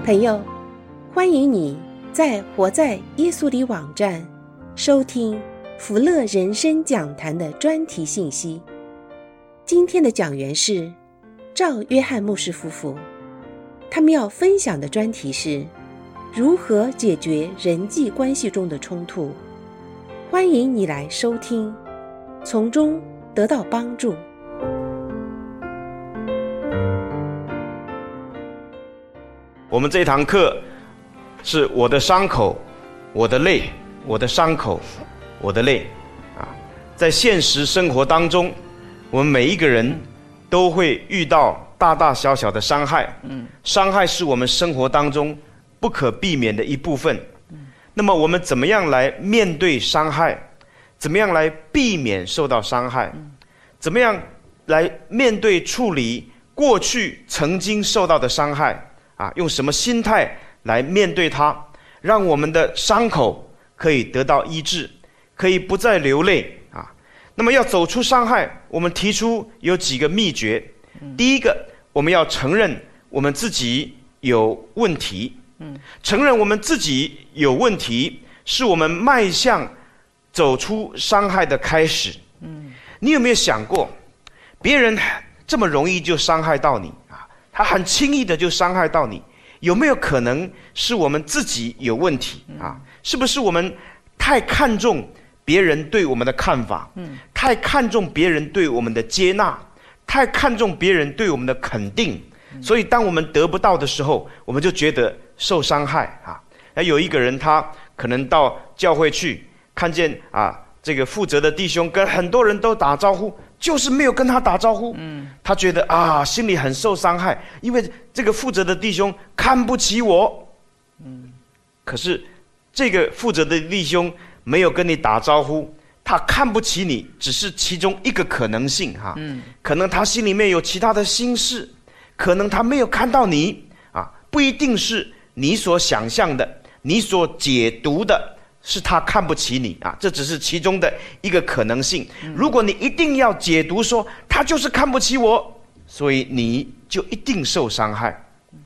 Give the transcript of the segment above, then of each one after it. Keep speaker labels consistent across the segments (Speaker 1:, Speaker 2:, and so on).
Speaker 1: 朋友，欢迎你在活在耶稣里网站收听福乐人生讲坛的专题信息。今天的讲员是赵约翰牧师夫妇，他们要分享的专题是如何解决人际关系中的冲突。欢迎你来收听，从中得到帮助。
Speaker 2: 我们这堂课是我的伤口，我的泪，我的伤口，我的泪啊。在现实生活当中，我们每一个人都会遇到大大小小的伤害，伤害是我们生活当中不可避免的一部分。那么我们怎么样来面对伤害？怎么样来避免受到伤害？怎么样来面对处理过去曾经受到的伤害？用什么心态来面对它，让我们的伤口可以得到医治，可以不再流泪啊。那么要走出伤害，我们提出有几个秘诀。第一个，我们要承认我们自己有问题。承认我们自己有问题，是我们迈向走出伤害的开始。你有没有想过，别人这么容易就伤害到你？他很轻易的就伤害到你，有没有可能是我们自己有问题啊？是不是我们太看重别人对我们的看法，太看重别人对我们的接纳，太看重别人对我们的肯定，所以当我们得不到的时候，我们就觉得受伤害啊。那有一个人，他可能到教会去，看见这个负责的弟兄跟很多人都打招呼，就是没有跟他打招呼，他觉得心里很受伤害，因为这个负责的弟兄看不起我。可是这个负责的弟兄没有跟你打招呼，他看不起你只是其中一个可能性可能他心里面有其他的心事，可能他没有看到你不一定是你所想象的，你所解读的是他看不起你这只是其中的一个可能性。如果你一定要解读说他就是看不起我，所以你就一定受伤害。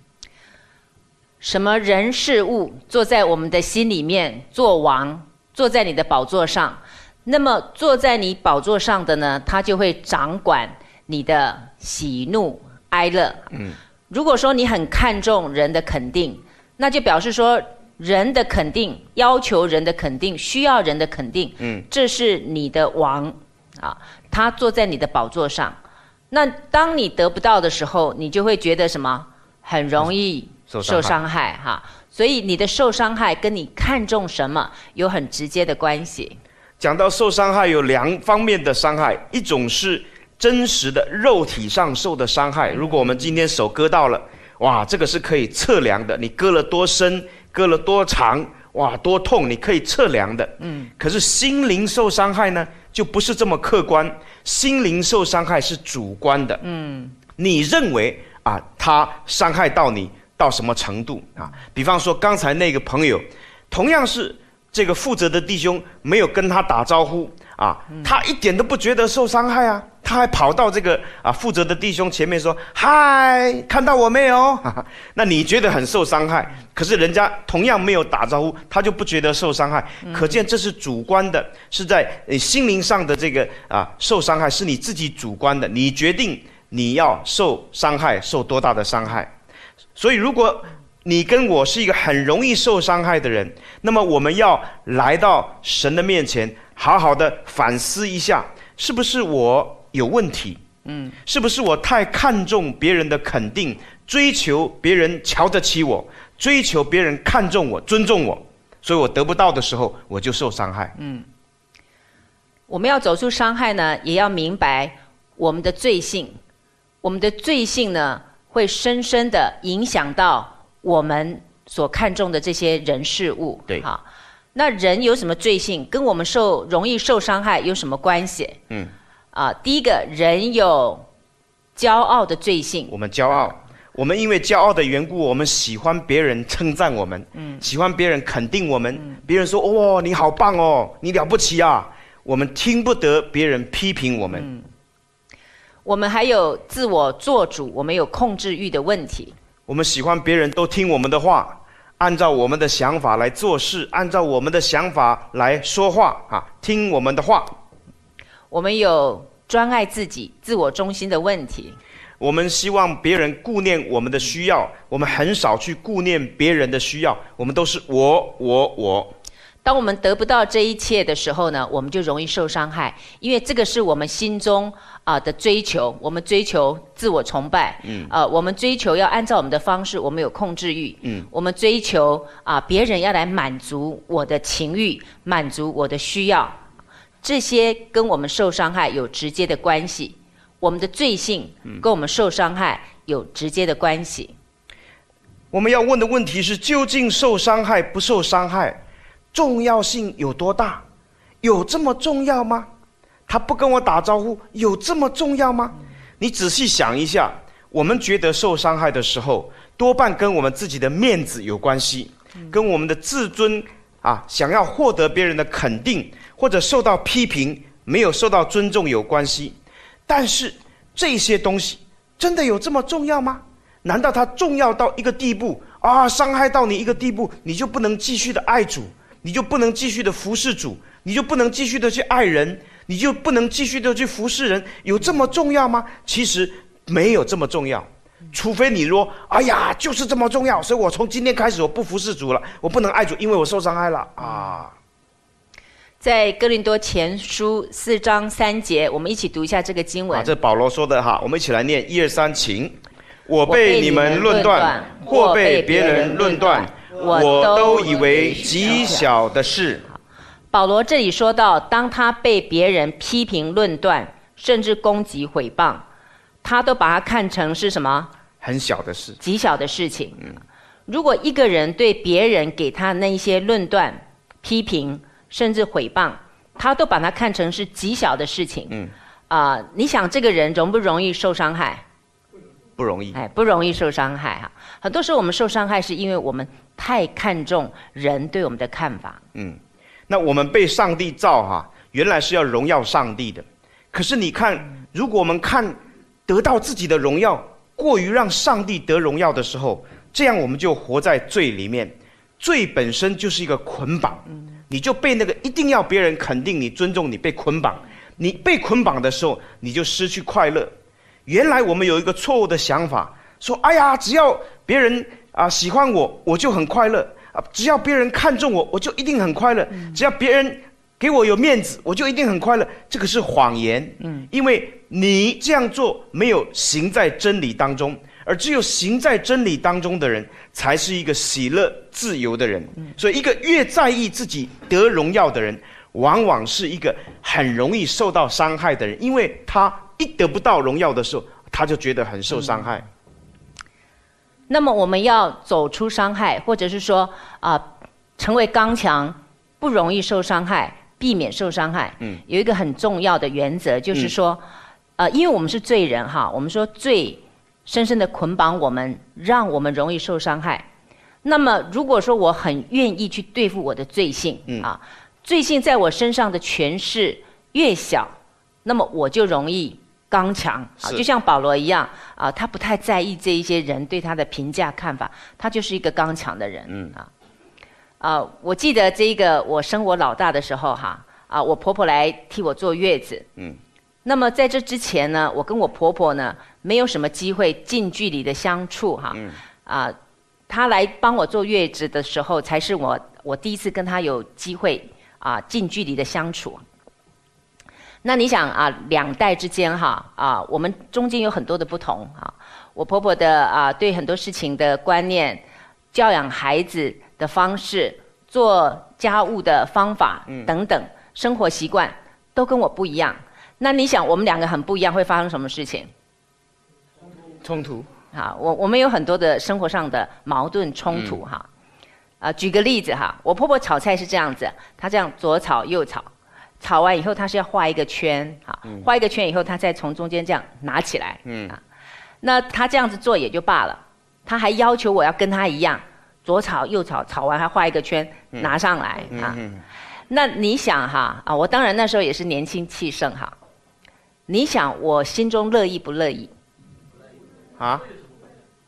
Speaker 3: 什么人事物坐在我们的心里面做王，坐在你的宝座上，那么坐在你宝座上的呢，他就会掌管你的喜怒哀乐。如果说你很看重人的肯定，那就表示说人的肯定，要求人的肯定，需要人的肯定，这是你的王他坐在你的宝座上。那当你得不到的时候，你就会觉得什么？很容易受伤害所以你的受伤害跟你看重什么有很直接的关系。
Speaker 2: 讲到受伤害，有两方面的伤害，一种是真实的肉体上受的伤害。如果我们今天手割到了，这个是可以测量的，你割了多深，割了多长，多痛，你可以测量的。可是心灵受伤害呢，就不是这么客观，心灵受伤害是主观的。你认为他伤害到你到什么程度比方说刚才那个朋友，同样是这个负责的弟兄没有跟他打招呼他一点都不觉得受伤害他还跑到这个负责的弟兄前面说嗨，看到我没有那你觉得很受伤害，可是人家同样没有打招呼，他就不觉得受伤害。可见这是主观的，是在心灵上的这个受伤害是你自己主观的，你决定你要受伤害，受多大的伤害。所以如果你跟我是一个很容易受伤害的人，那么我们要来到神的面前，好好的反思一下，是不是我有问题？是不是我太看重别人的肯定，追求别人瞧得起我，追求别人看重我，尊重我，所以我得不到的时候我就受伤害。
Speaker 3: 我们要走出伤害呢，也要明白我们的罪性。我们的罪性呢，会深深的影响到我们所看重的这些人事物。
Speaker 2: 对，
Speaker 3: 那人有什么罪性，跟我们容易受伤害有什么关系？第一个，人有骄傲的罪性。
Speaker 2: 我们骄傲，我们因为骄傲的缘故，我们喜欢别人称赞我们，喜欢别人肯定我们，别人说你好棒你了不起我们听不得别人批评我们。
Speaker 3: 我们还有自我做主，我们有控制欲的问题。
Speaker 2: 我们喜欢别人都听我们的话，按照我们的想法来做事，按照我们的想法来说话啊，听我们的话。
Speaker 3: 我们有专爱自己、自我中心的问题。
Speaker 2: 我们希望别人顾念我们的需要，我们很少去顾念别人的需要，我们都是我。
Speaker 3: 当我们得不到这一切的时候呢，我们就容易受伤害，因为这个是我们心中的追求。我们追求自我崇拜，我们追求要按照我们的方式，我们有控制欲，我们追求别人要来满足我的情欲，满足我的需要，这些跟我们受伤害有直接的关系。我们的罪性跟我们受伤害有直接的关系。
Speaker 2: 我们要问的问题是，究竟受伤害不受伤害，重要性有多大？有这么重要吗？他不跟我打招呼，有这么重要吗？你仔细想一下，我们觉得受伤害的时候，多半跟我们自己的面子有关系，跟我们的自尊想要获得别人的肯定，或者受到批评，没有受到尊重有关系。但是这些东西真的有这么重要吗？难道它重要到一个地步伤害到你一个地步，你就不能继续的爱主，你就不能继续的服侍主，你就不能继续的去爱人，你就不能继续的去服侍人？有这么重要吗？其实没有这么重要，除非你说就是这么重要，所以我从今天开始我不服侍主了，我不能爱主，因为我受伤害了
Speaker 3: 在哥林多前书4章3节，我们一起读一下这个经文。
Speaker 2: 这保罗说的我们一起来念，1、2、3，请。我被你们论断，或被别人论断，我都以为极小的事。
Speaker 3: 保罗这里说到，当他被别人批评论断，甚至攻击毁谤，他都把它看成是什么？
Speaker 2: 很小的事，
Speaker 3: 极小的事情。如果一个人对别人给他那一些论断、批评，甚至毁谤，他都把它看成是极小的事情。你想这个人容不容易受伤害？
Speaker 2: 不容易。
Speaker 3: 不容易受伤害很多时候我们受伤害是因为我们太看重人对我们的看法。
Speaker 2: 那我们被上帝造原来是要荣耀上帝的。可是你看，如果我们看得到自己的荣耀过于让上帝得荣耀的时候，这样我们就活在罪里面。罪本身就是一个捆绑，你就被那个一定要别人肯定你、尊重你，被捆绑。你被捆绑的时候，你就失去快乐。原来我们有一个错误的想法，说只要别人喜欢我，我就很快乐只要别人看重我，我就一定很快乐只要别人给我有面子，我就一定很快乐。这个是谎言。因为你这样做没有行在真理当中，而只有行在真理当中的人，才是一个喜乐自由的人。所以一个越在意自己得荣耀的人，往往是一个很容易受到伤害的人，因为他一得不到荣耀的时候，他就觉得很受伤害。
Speaker 3: 那么我们要走出伤害，或者是说成为刚强，不容易受伤害，避免受伤害，有一个很重要的原则，就是说因为我们是罪人我们说罪深深的捆绑我们，让我们容易受伤害。那么如果说我很愿意去对付我的罪性罪性在我身上的权势越小，那么我就容易刚强就像保罗一样他不太在意这一些人对他的评价看法，他就是一个刚强的人我记得这个我生我老大的时候我婆婆来替我坐月子那么在这之前呢，我跟我婆婆呢没有什么机会近距离的相处她来帮我坐月子的时候，才是我第一次跟她有机会近距离的相处。那你想两代之间我们中间有很多的不同我婆婆的对很多事情的观念、教养孩子的方式、做家务的方法等等，生活习惯都跟我不一样。那你想我们两个很不一样，会发生什么事情？
Speaker 2: 冲突。
Speaker 3: 我们有很多的生活上的矛盾冲突举个例子我婆婆炒菜是这样子，她这样左炒右炒，炒完以后她是要画一个圈画一个圈以后她再从中间这样拿起来那她这样子做也就罢了，她还要求我要跟她一样左炒右炒，炒完还画一个圈拿上来那你想我当然那时候也是年轻气盛你想我心中乐意不乐意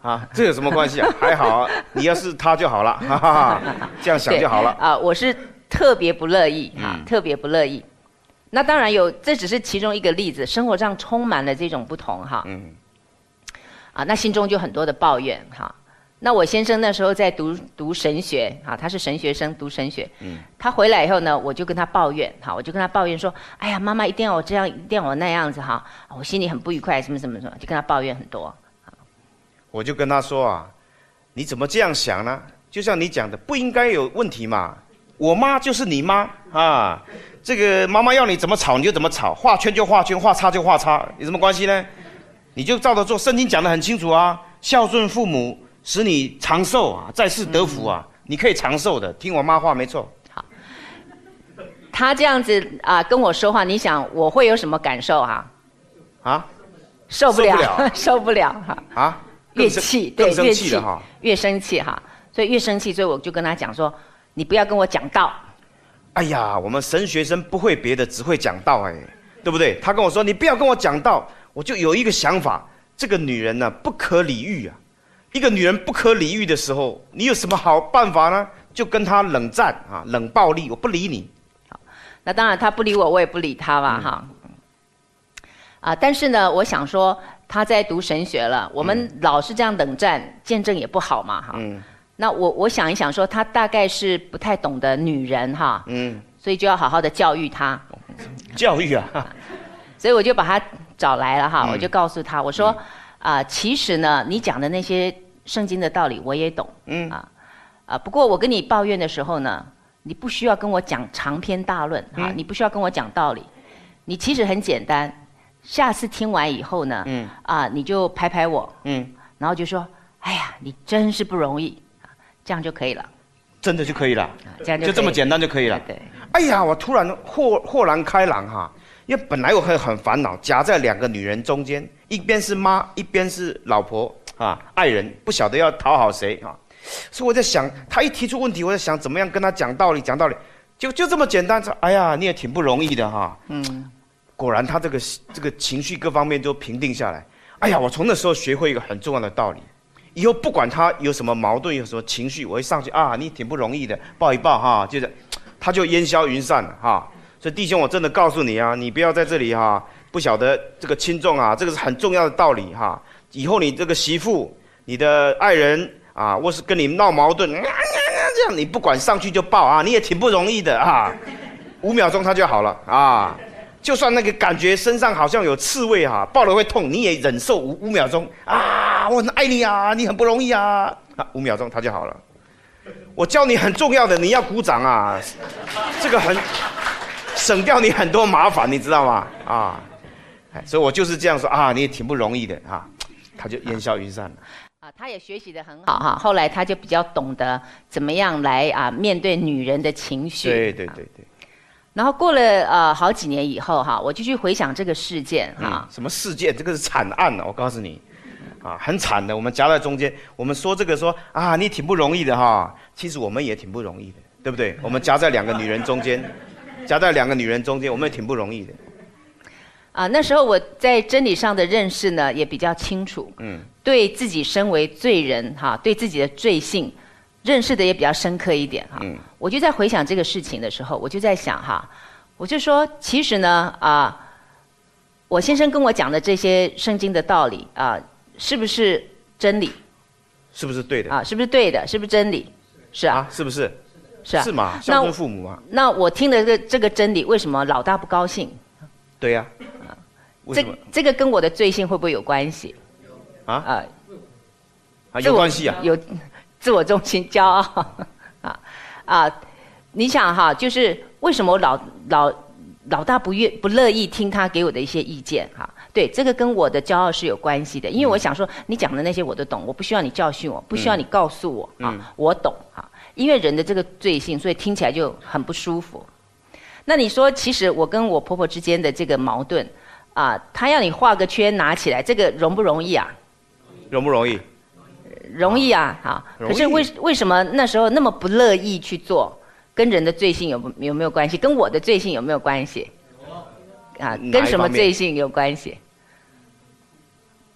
Speaker 2: 啊，这有什么关系啊？还好啊，你要是他就好了，哈哈哈，这样想就好了。
Speaker 3: 啊，我是特别不乐意啊，特别不乐意。那当然有，这只是其中一个例子，生活上充满了这种不同哈。啊，那心中就很多的抱怨哈。那我先生那时候在读神学啊，他是神学生，读神学。他回来以后呢，我就跟他抱怨哈，我就跟他抱怨说，哎呀，妈妈一定要我这样，一定要我那样子哈，我心里很不愉快，什么什么什么，就跟他抱怨很多。
Speaker 2: 我就跟他说啊，你怎么这样想呢？就像你讲的，不应该有问题嘛。我妈就是你妈啊，这个妈妈要你怎么吵你就怎么吵，画圈就画圈，画叉就画叉，有什么关系呢？你就照着做，圣经讲得很清楚啊，孝顺父母使你长寿啊，在世得福啊，你可以长寿的，听我妈话没错。
Speaker 3: 好，他这样子啊跟我说话，你想我会有什么感受哈？啊？受不了，受不了哈！啊？越气，对，越气哈，越生气哈，所以越生气，所以我就跟他讲说，你不要跟我讲道。
Speaker 2: 哎呀，我们神学生不会别的，只会讲道哎，对不对？他跟我说，你不要跟我讲道，我就有一个想法，这个女人呢不可理喻啊。一个女人不可理喻的时候，你有什么好办法呢？就跟她冷战啊，冷暴力，我不理你。
Speaker 3: 好，那当然他不理我，我也不理他嘛哈。啊，但是呢，我想说。他在读神学了，我们老是这样冷战，见证也不好嘛哈。那我想一想说，他大概是不太懂得女人哈，所以就要好好的教育他。
Speaker 2: 教育啊，
Speaker 3: 所以我就把他找来了哈，我就告诉他，我说其实呢，你讲的那些圣经的道理我也懂，不过我跟你抱怨的时候呢，你不需要跟我讲长篇大论哈，你不需要跟我讲道理，你其实很简单。下次听完以后呢，你就拍拍我，然后就说，哎呀，你真是不容易，这样就可以了，
Speaker 2: 真的就可以了，
Speaker 3: 这样
Speaker 2: 就这么简单就可以了。
Speaker 3: 对，
Speaker 2: 哎呀，我突然豁然开朗哈，因为本来我很烦恼，夹在两个女人中间，一边是妈，一边是老婆啊，爱人，不晓得要讨好谁啊，所以我在想，他一提出问题，我在想怎么样跟他讲道理，就这么简单，哎呀，你也挺不容易的哈，果然他这个情绪各方面都平定下来。哎呀，我从那时候学会一个很重要的道理，以后不管他有什么矛盾，有什么情绪，我一上去啊，你挺不容易的，抱一抱哈，接着他就烟消云散了哈。所以弟兄，我真的告诉你啊，你不要在这里哈，不晓得这个轻重啊，这个是很重要的道理哈。以后你这个媳妇、你的爱人啊，或是跟你闹矛盾，这样你不管上去就抱啊，你也挺不容易的啊，5秒钟他就好了啊。就算那个感觉身上好像有刺猬哈，抱了会痛，你也忍受5秒钟啊！我很爱你啊，你很不容易啊，5秒钟他就好了。我教你很重要的，你要鼓掌啊，这个很省掉你很多麻烦，你知道吗？啊，所以我就是这样说啊，你也挺不容易的啊，他就烟消云散了。
Speaker 3: 他也学习得很好哈，后来他就比较懂得怎么样来面对女人的情绪。
Speaker 2: 对。
Speaker 3: 然后过了好几年以后哈，我就去回想这个事件哈。
Speaker 2: 什么事件？这个是惨案啊！我告诉你，很惨的。我们夹在中间，我们说这个说啊，你挺不容易的哈。其实我们也挺不容易的，对不对？我们夹在两个女人中间，我们也挺不容易的。
Speaker 3: 那时候我在真理上的认识呢也比较清楚，对自己身为罪人哈，对自己的罪性。认识的也比较深刻一点哈，我就在回想这个事情的时候，我就在想哈，我就说其实呢我先生跟我讲的这些圣经的道理是不是真理？
Speaker 2: 是不是对的？
Speaker 3: 是不是对的？是不是真理？是啊，
Speaker 2: 是不是？
Speaker 3: 是啊，
Speaker 2: 是嘛？孝顺父母嘛。
Speaker 3: 那我听的这个真理，为什么老大不高兴？
Speaker 2: 对呀。
Speaker 3: 这个跟我的罪性会不会有关系？
Speaker 2: 有关系啊。
Speaker 3: 有。自我中心、骄傲，你想哈，就是为什么老大不乐意听他给我的一些意见哈？对，这个跟我的骄傲是有关系的，因为我想说，你讲的那些我都懂，我不需要你教训我，不需要你告诉我我懂哈。因为人的这个罪性，所以听起来就很不舒服。那你说，其实我跟我婆婆之间的这个矛盾她要你画个圈拿起来，这个容不容易啊？
Speaker 2: 容不容易？
Speaker 3: 容易啊，可是为什么那时候那么不乐意去做？跟人的罪性有没有关系？跟我的罪性有没有关系？跟什么罪性有关系？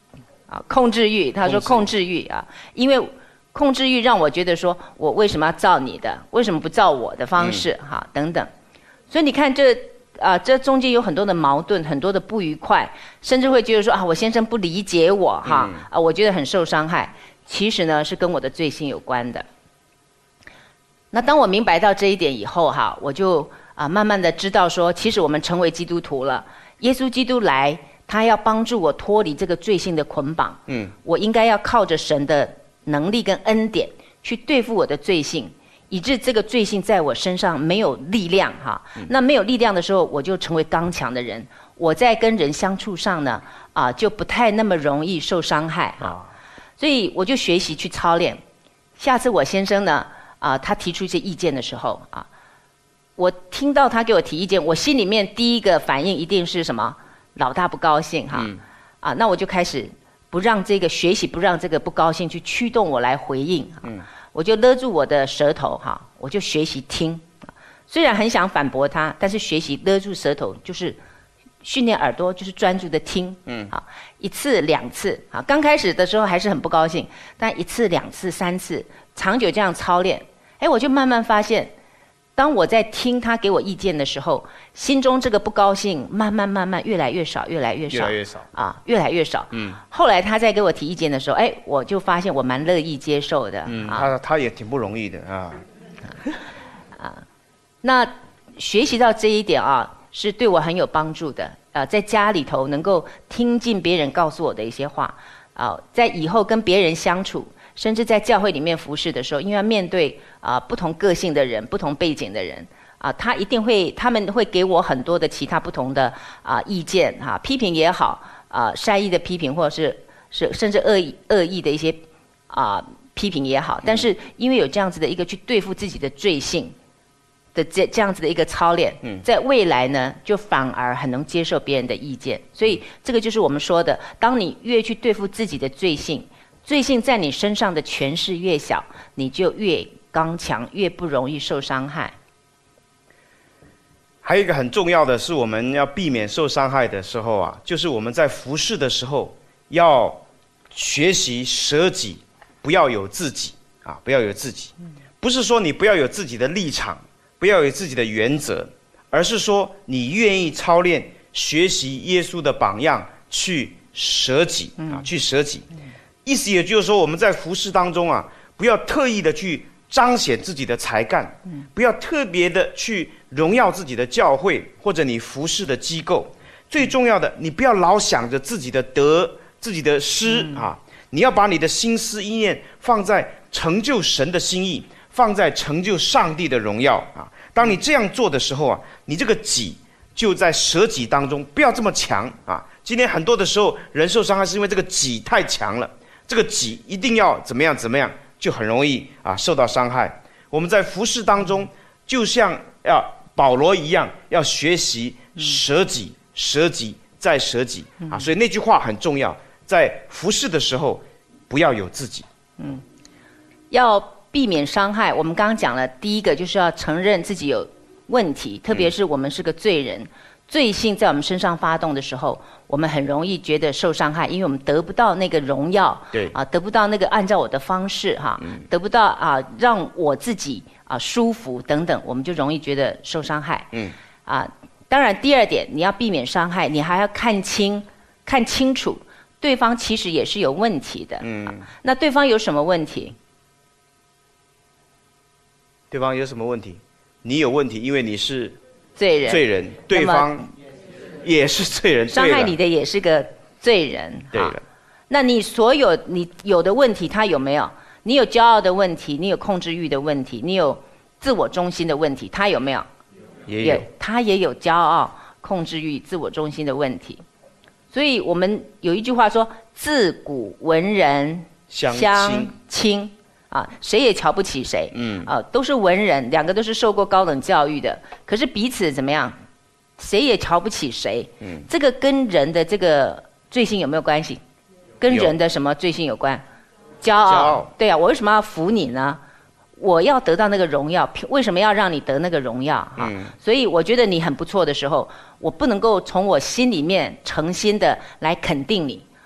Speaker 3: 啊，控制欲。他说控制欲啊，因为控制欲让我觉得说，我为什么要照你的？为什么不照我的方式？哈，等等。所以你看这中间有很多的矛盾，很多的不愉快，甚至会觉得说啊，我先生不理解我哈，我觉得很受伤害。其实呢，是跟我的罪性有关的。那当我明白到这一点以后哈，我就慢慢的知道说，其实我们成为基督徒了，耶稣基督来，他要帮助我脱离这个罪性的捆绑。我应该要靠着神的能力跟恩典去对付我的罪性，以致这个罪性在我身上没有力量哈。那没有力量的时候，我就成为刚强的人。我在跟人相处上呢，就不太那么容易受伤害哈。所以我就学习去操练。下次我先生呢，他提出一些意见的时候我听到他给我提意见，我心里面第一个反应一定是什么？老大不高兴哈。那我就开始不让这个学习，不让这个不高兴去驱动我来回应。我就勒住我的舌头哈，我就学习听。虽然很想反驳他，但是学习勒住舌头，就是训练耳朵，就是专注的听。一次两次刚开始的时候还是很不高兴，但一次两次三次，长久这样操练，我就慢慢发现，当我在听他给我意见的时候，心中这个不高兴慢慢越来越少，越来越少，越来越少。后来他在给我提意见的时候，我就发现我蛮乐意接受的。
Speaker 2: 他也挺不容易的
Speaker 3: 那学习到这一点是对我很有帮助的。在家里头能够听进别人告诉我的一些话，在以后跟别人相处，甚至在教会里面服侍的时候，因为要面对不同个性的人、不同背景的人他们会给我很多的其他不同的意见批评也好善意的批评，或者是甚至恶意的一些批评也好，但是因为有这样子的一个去对付自己的罪性的这样子的一个操练，在未来呢，就反而很能接受别人的意见。所以这个就是我们说的，当你越去对付自己的罪性，罪性在你身上的权势越小，你就越刚强，越不容易受伤害。
Speaker 2: 还有一个很重要的是，我们要避免受伤害的时候就是我们在服侍的时候要学习舍己，不要有自己不要有自己。不是说你不要有自己的立场，不要有自己的原则，而是说你愿意操练学习耶稣的榜样，去舍己去舍己。意思也就是说，我们在服侍当中不要特意的去彰显自己的才干，不要特别的去荣耀自己的教会或者你服侍的机构。最重要的，你不要老想着自己的得、自己的失你要把你的心思意念放在成就神的心意，放在成就上帝的荣耀当你这样做的时候你这个己就在舍己当中，不要这么强今天很多的时候人受伤害是因为这个己太强了，这个己一定要怎么样怎么样，就很容易受到伤害。我们在服事当中就像保罗一样，要学习舍己，舍己再舍己所以那句话很重要，在服事的时候不要有自己。
Speaker 3: 要避免伤害，我们刚刚讲了，第一个就是要承认自己有问题，特别是我们是个罪人，罪性在我们身上发动的时候，我们很容易觉得受伤害，因为我们得不到那个荣耀，
Speaker 2: 对
Speaker 3: 得不到那个按照我的方式得不到让我自己舒服等等，我们就容易觉得受伤害。当然第二点，你要避免伤害，你还要看清楚对方其实也是有问题的。那对方有什么问题？
Speaker 2: 对方有什么问题？你有问题，因为你是
Speaker 3: 罪人，
Speaker 2: 对方也是罪人，
Speaker 3: 伤害你的也是个罪人。
Speaker 2: 对了，
Speaker 3: 那你有的问题，他有没有？你有骄傲的问题，你有控制欲的问题，你有自我中心的问题，他有没有？
Speaker 2: 也有，
Speaker 3: 他也有骄傲、控制欲、自我中心的问题。所以我们有一句话说：“自古文人相轻。”谁也瞧不起谁，都是文人，两个都是受过高等教育的，可是彼此怎么样？谁也瞧不起谁。这个跟人的这个罪性有没有关系？跟人的什么罪性有关？骄傲。对我为什么要服你呢？我要得到那个荣耀，为什么要让你得那个荣耀所以我觉得你很不错的时候，我不能够从我心里面诚心的来肯定你，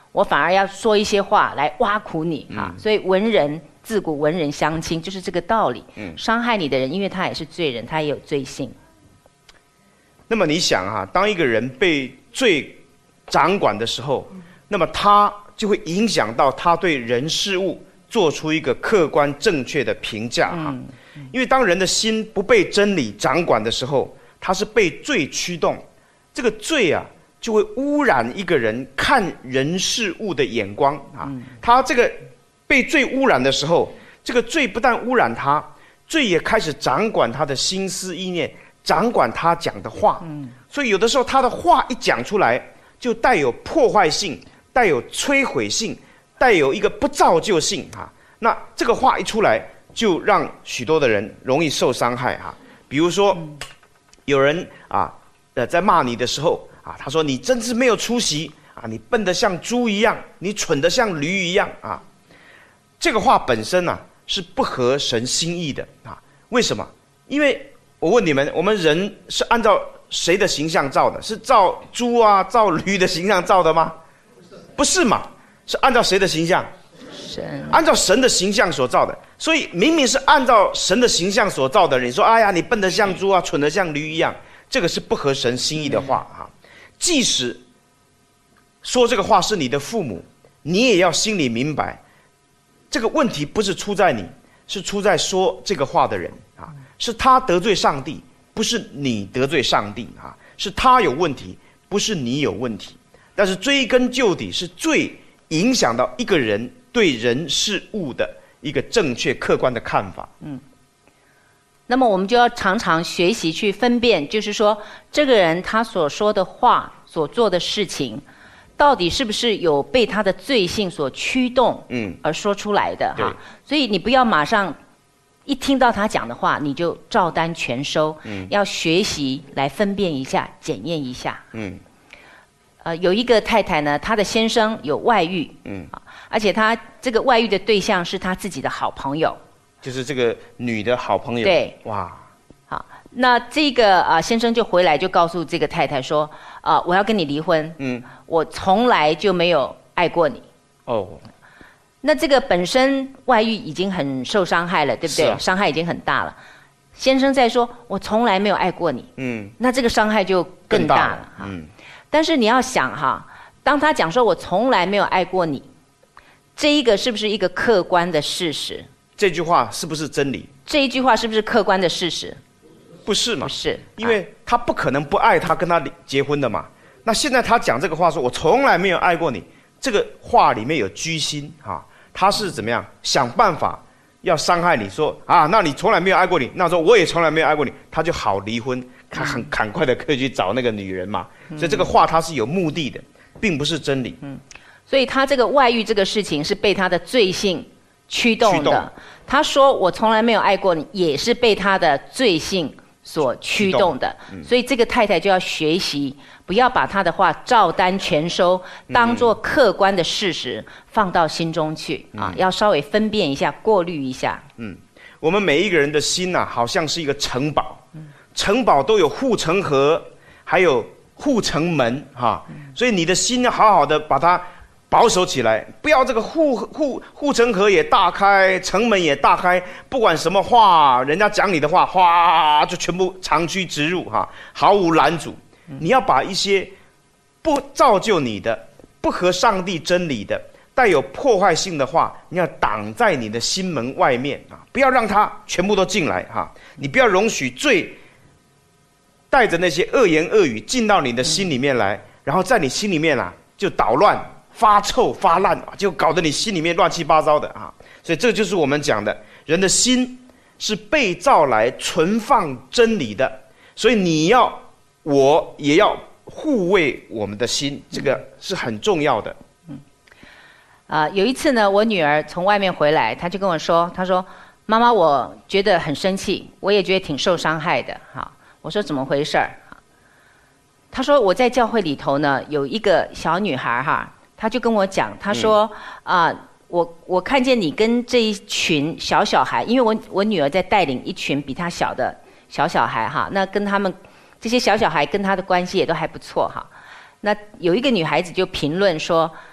Speaker 3: 我反而要说一些话来挖苦你哈。所以文人自古文人相轻，就是这个道理。伤害你的人，因为他也是罪人，他也有罪性。
Speaker 2: 那么你想哈，当一个人被罪掌管的时候，那么他就会影响到他对人事物做出一个客观正确的评价哈。因为当人的心不被真理掌管的时候，他是被罪驱动，这个罪啊就会污染一个人看人事物的眼光啊。他这个被罪污染的时候，这个罪不但污染他，罪也开始掌管他的心思意念，掌管他讲的话。所以有的时候他的话一讲出来，就带有破坏性，带有摧毁性，带有一个不造就性啊。那这个话一出来，就让许多的人容易受伤害啊。比如说，有人在骂你的时候啊，他说你真是没有出息啊，你笨得像猪一样，你蠢得像驴一样啊。这个话本身啊是不合神心意的啊。为什么？因为我问你们，我们人是按照谁的形象造的？是照猪啊、照驴的形象造的吗？不是嘛？是按照谁的形象？
Speaker 3: 神。
Speaker 2: 按照神的形象所造的。所以明明是按照神的形象所造的人，你说哎呀，你笨得像猪啊，蠢得像驴一样，这个是不合神心意的话啊。即使说这个话是你的父母，你也要心里明白，这个问题不是出在你，是出在说这个话的人啊，是他得罪上帝，不是你得罪上帝啊，是他有问题，不是你有问题。但是追根究底，是最影响到一个人对人事物的一个正确客观的看法。
Speaker 3: 那么我们就要常常学习去分辨，就是说这个人他所说的话、所做的事情，到底是不是有被他的罪性所驱动，而说出来的哈。所以你不要马上一听到他讲的话，你就照单全收，要学习来分辨一下、检验一下。有一个太太呢，她的先生有外遇，而且她这个外遇的对象是她自己的好朋友。
Speaker 2: 就是这个女的好朋友。
Speaker 3: 对，
Speaker 2: 哇，
Speaker 3: 好，那这个先生就回来就告诉这个太太说，我要跟你离婚，我从来就没有爱过你。那这个本身外遇已经很受伤害了，对不对？伤害已经很大了。先生在说，我从来没有爱过你，那这个伤害就更大了哈。但是你要想哈，当他讲说我从来没有爱过你，这一个是不是一个客观的事实？
Speaker 2: 这句话是不是真理？
Speaker 3: 这一句话是不是客观的事实？
Speaker 2: 不是嘛？
Speaker 3: 不是，
Speaker 2: 因为他不可能不爱他，跟他结婚的嘛。那现在他讲这个话说，我从来没有爱过你，这个话里面有居心啊，他是怎么样想办法要伤害你，说啊，那你从来没有爱过你，那说我也从来没有爱过你，他就好离婚，他很赶快的可以去找那个女人嘛。所以这个话他是有目的的，并不是真理。
Speaker 3: 所以他这个外遇这个事情是被他的罪性驱动的。他说我从来没有爱过你，也是被他的罪性所驱动的。所以这个太太就要学习，不要把他的话照单全收，当作客观的事实放到心中去啊，要稍微分辨一下，过滤一下。
Speaker 2: 我们每一个人的心啊，好像是一个城堡，城堡都有护城河，还有护城门哈，所以你的心要好好的把它保守起来，不要这个护城河也大开，城门也大开，不管什么话，人家讲你的话，哗就全部长驱直入哈，毫无拦阻。你要把一些不造就你的、不合上帝真理的、带有破坏性的话，你要挡在你的心门外面啊，不要让它全部都进来哈。你不要容许罪带着那些恶言恶语进到你的心里面来，然后在你心里面就捣乱。发臭发烂，就搞得你心里面乱七八糟的啊！所以这就是我们讲的，人的心是被造来存放真理的，所以我也要护卫我们的心，这个是很重要的。
Speaker 3: 有一次呢，我女儿从外面回来，她就跟我说，她说：“妈妈，我觉得很生气，我也觉得挺受伤害的。”哈，我说怎么回事儿？她说我在教会里头呢，有一个小女孩哈。他就跟我讲，他说我看见你跟这一群小孩，因为我女儿在带领一群比她小的小孩哈，那跟他们这些小孩跟她的关系也都还不错哈。那有一个女孩子就评论说，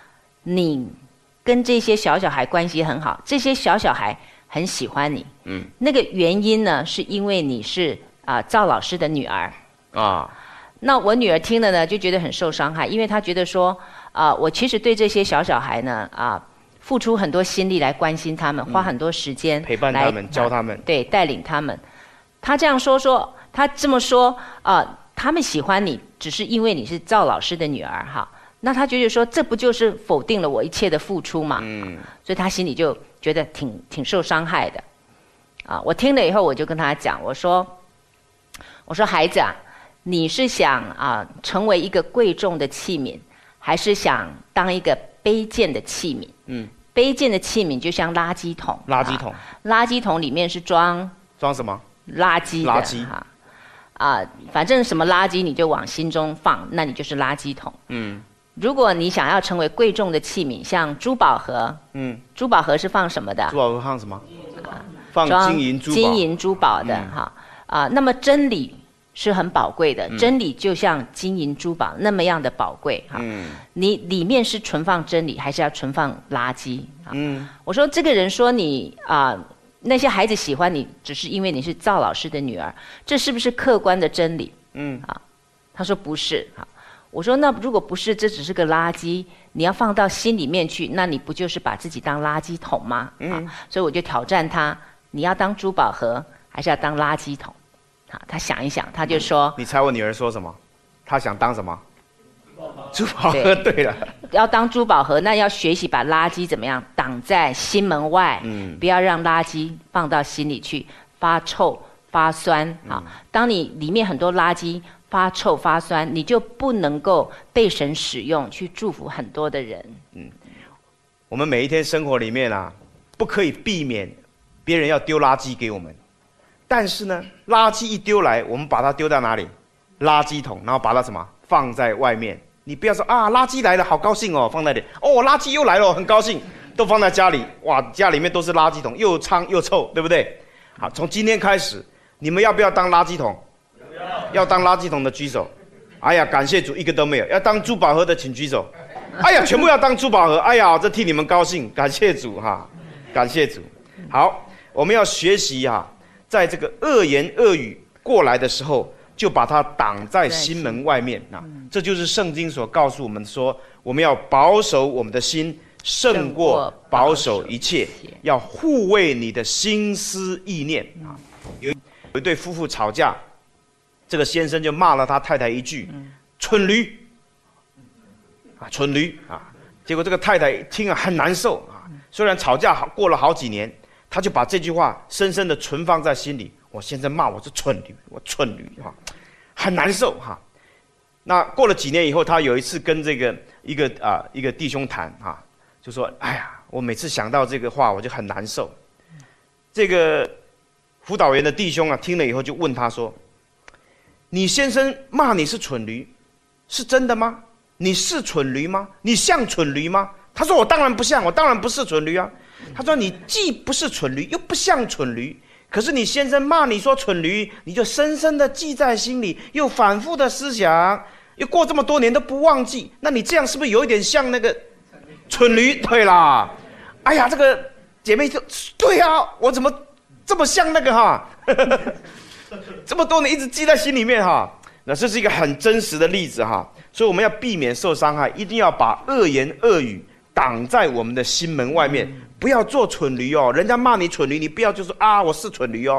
Speaker 3: 你跟这些小孩关系很好，这些小孩很喜欢你。那个原因呢，是因为你是赵老师的女儿啊。那我女儿听了呢，就觉得很受伤害，因为她觉得说我其实对这些小孩呢付出很多心力来关心他们，花很多时间
Speaker 2: 陪伴他们，教他们，
Speaker 3: 对，带领他们。她这样她这么说他们喜欢你，只是因为你是赵老师的女儿哈。那她觉得说，这不就是否定了我一切的付出嘛？所以她心里就觉得挺受伤害的。我听了以后，我就跟她讲，我说孩子啊，你是想成为一个贵重的器皿，还是想当一个卑贱的器皿？卑贱的器皿就像垃圾桶，垃圾桶里面是装
Speaker 2: 什么？
Speaker 3: 垃圾的反正什么垃圾你就往心中放，那你就是垃圾桶。如果你想要成为贵重的器皿，像珠宝盒，珠宝盒是放什么的？
Speaker 2: 珠宝盒放什么？放金银珠宝
Speaker 3: 的那么真理是很宝贵的，真理就像金银珠宝那么样的宝贵你里面是存放真理，还是要存放垃圾我说这个人说你那些孩子喜欢你，只是因为你是赵老师的女儿，这是不是客观的真理？他说不是我说那如果不是，这只是个垃圾，你要放到心里面去，那你不就是把自己当垃圾桶吗？所以我就挑战他，你要当珠宝盒，还是要当垃圾桶？他想一想，他就说：
Speaker 2: 你猜我女儿说什么？她想当什么？珠宝盒。对了，
Speaker 3: 要当珠宝盒，那要学习把垃圾怎么样挡在心门外，不要让垃圾放到心里去，发臭发酸当你里面很多垃圾发臭发酸，你就不能够被神使用去祝福很多的人。
Speaker 2: 我们每一天生活里面不可以避免别人要丢垃圾给我们，但是呢，垃圾一丢来，我们把它丢到哪里？垃圾桶，然后把它什么放在外面。你不要说垃圾来了，好高兴哦，放在那里。垃圾又来了，很高兴，都放在家里。哇，家里面都是垃圾桶，又脏又臭，对不对？好，从今天开始，你们要不要当垃圾桶？要当垃圾桶的举手。哎呀，感谢主，一个都没有。要当珠宝盒的请举手。哎呀，全部要当珠宝盒。哎呀，这替你们高兴，感谢主感谢主。好，我们要学习在这个恶言恶语过来的时候，就把它挡在心门外面这就是圣经所告诉我们说，我们要保守我们的心，胜过保守一切，要护卫你的心思意念有一对夫妇吵架，这个先生就骂了他太太一句蠢驴蠢驴结果这个太太听了很难受虽然吵架过了好几年，他就把这句话深深的存放在心里。我先生骂我是蠢驴，我蠢驴很难受那过了几年以后，他有一次跟这个一个弟兄谈就说：哎呀，我每次想到这个话我就很难受。这个辅导员的弟兄听了以后就问他说：你先生骂你是蠢驴，是真的吗？你是蠢驴吗？你像蠢驴吗？他说：我当然不像，我当然不是蠢驴他说：你既不是蠢驴，又不像蠢驴。可是你先生骂你说蠢驴，你就深深的记在心里，又反复的思想，又过这么多年都不忘记，那你这样是不是有一点像那个蠢驴？对啦，哎呀，这个姐妹就对我怎么这么像那个这么多年一直记在心里面那这是一个很真实的例子所以我们要避免受伤害，一定要把恶言恶语挡在我们的心门外面，不要做蠢驴人家骂你蠢驴，你不要就说我是蠢驴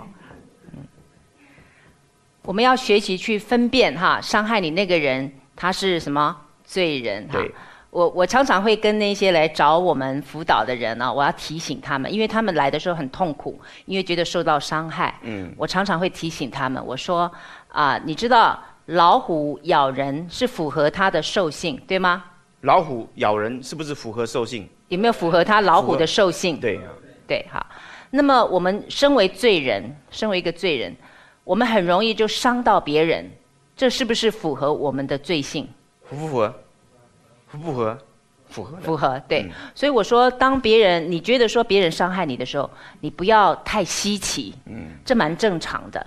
Speaker 3: 我们要学习去分辨伤害你那个人他是什么罪人
Speaker 2: 对。
Speaker 3: 我常常会跟那些来找我们辅导的人我要提醒他们，因为他们来的时候很痛苦，因为觉得受到伤害。我常常会提醒他们，我说你知道老虎咬人是符合它的兽性，对吗？
Speaker 2: 老虎咬人是不是符合兽性？
Speaker 3: 有没有符合它老虎的兽性？
Speaker 2: 对
Speaker 3: 好。那么我们身为罪人，身为一个罪人，我们很容易就伤到别人，这是不是符合我们的罪性？
Speaker 2: 符不符合？符合？
Speaker 3: 符合，对。所以我说，当你觉得说别人伤害你的时候，你不要太稀奇，这蛮正常的。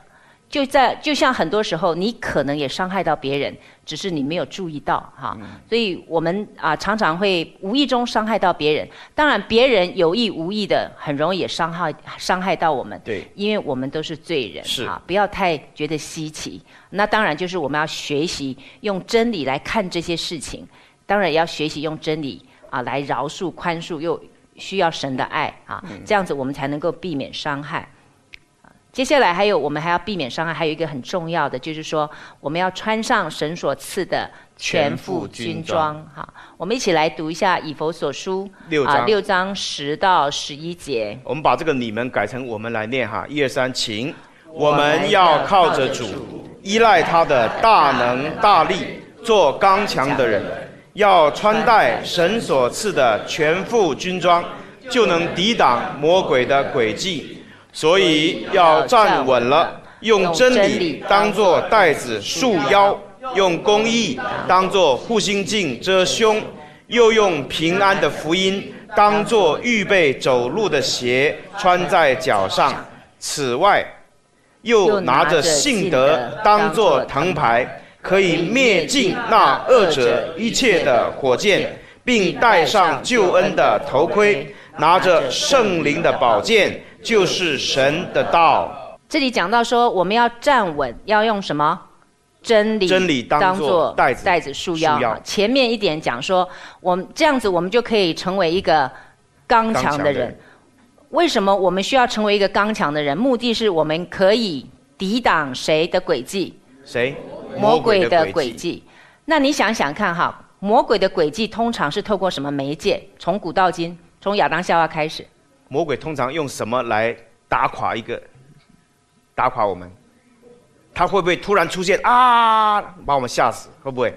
Speaker 3: 就像很多时候你可能也伤害到别人，只是你没有注意到哈。所以我们常常会无意中伤害到别人。当然，别人有意无意的很容易也伤害到我们。
Speaker 2: 对，
Speaker 3: 因为我们都是罪人
Speaker 2: 是
Speaker 3: 不要太觉得稀奇。那当然就是我们要学习用真理来看这些事情，当然也要学习用真理来饶恕、宽恕，又需要神的爱这样子我们才能够避免伤害。接下来我们还要避免伤害，还有一个很重要的就是说，我们要穿上神所赐的全副军装。我们一起来读一下以弗所书6章10到11节。
Speaker 2: 我们把这个你们改成我们来念哈，1、2、3，请。我们要靠着主，依赖他的大能大力，做刚强的人，要穿戴神所赐的全副军装，就能抵挡魔鬼的诡计。所以要站稳了，用真理当作带子束腰，用公义当作护心镜遮胸，又用平安的福音当作预备走路的鞋穿在脚上。此外，又拿着信德当作藤牌，可以灭尽那恶者一切的火箭，并戴上救恩的头盔，拿着圣灵的宝剑，就是神的道。
Speaker 3: 这里讲到说，我们要站稳，要用什么？真理当作带子束腰。前面一点讲说，我们这样子，我们就可以成为一个刚强的人。为什么我们需要成为一个刚强的人？目的是我们可以抵挡谁的诡计？
Speaker 2: 谁？
Speaker 3: 魔鬼的诡计。那你想想看哈，魔鬼的诡计通常是透过什么媒介？从古到今，从亚当夏娃开始。
Speaker 2: 魔鬼通常用什么来打垮我们？他会不会突然出现把我们吓死？会不会？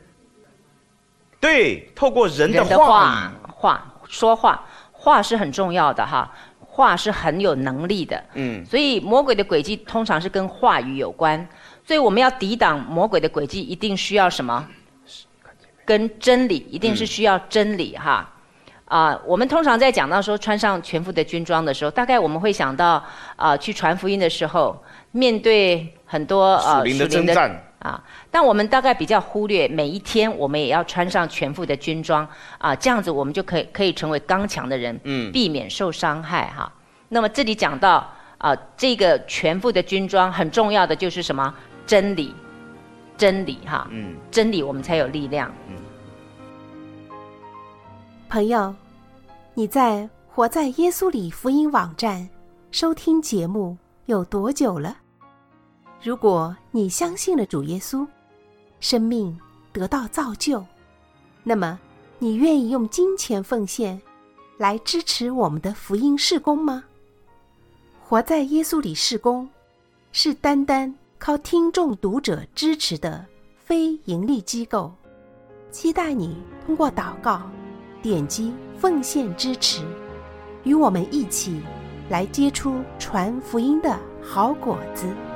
Speaker 2: 对，透过人的
Speaker 3: 说话是很重要的哈，话是很有能力的。所以魔鬼的诡计通常是跟话语有关，所以我们要抵挡魔鬼的诡计，一定需要什么？跟真理，一定是需要真理哈。我们通常在讲到说穿上全副的军装的时候，大概我们会想到去传福音的时候，面对很多
Speaker 2: 属灵的征战
Speaker 3: 但我们大概比较忽略每一天我们也要穿上全副的军装这样子我们就可以成为刚强的人，避免受伤害哈。那么这里讲到这个全副的军装很重要的就是什么？真理哈，真理我们才有力量。
Speaker 1: 朋友，你在活在耶稣里福音网站收听节目有多久了？如果你相信了主耶稣，生命得到造就，那么你愿意用金钱奉献来支持我们的福音事工吗？活在耶稣里事工是单单靠听众读者支持的非盈利机构，期待你通过祷告点击奉献支持，与我们一起来结出传福音的好果子。